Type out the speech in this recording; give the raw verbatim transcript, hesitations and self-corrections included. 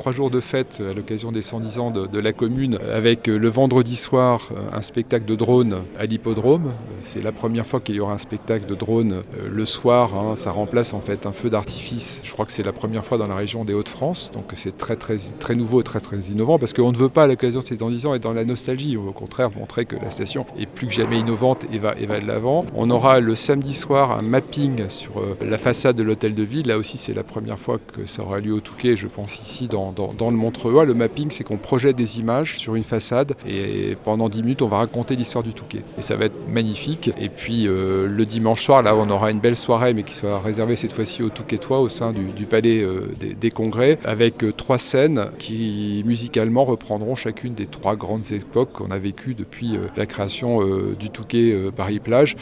trois jours de fête à l'occasion des cent dix ans de, de la commune, avec le vendredi soir un spectacle de drone à l'hippodrome. C'est la première fois qu'il y aura un spectacle de drone le soir, hein, ça remplace en fait un feu d'artifice. Je crois que c'est la première fois dans la région des Hauts-de-France, donc c'est très très très nouveau et très très innovant parce qu'on ne veut pas à l'occasion de ces cent dix ans être dans la nostalgie, au contraire montrer que la station est plus que jamais innovante et va, et va de l'avant. On aura le samedi soir un mapping sur euh, la façade de l'hôtel de ville. Là aussi c'est la première fois que ça aura lieu au Touquet, je pense ici dans, dans, dans le Montreuil. Le mapping, c'est qu'on projette des images sur une façade et pendant dix minutes on va raconter l'histoire du Touquet et ça va être magnifique. Et puis euh, le dimanche soir, là on aura une belle soirée mais qui sera réservée cette fois-ci aux Touquetois au sein du, du palais euh, des, des congrès avec euh, trois scènes qui musicalement reprendront chacune des trois grandes époques qu'on a vécues depuis euh, la création euh, du Touquet euh, Paris-Plage.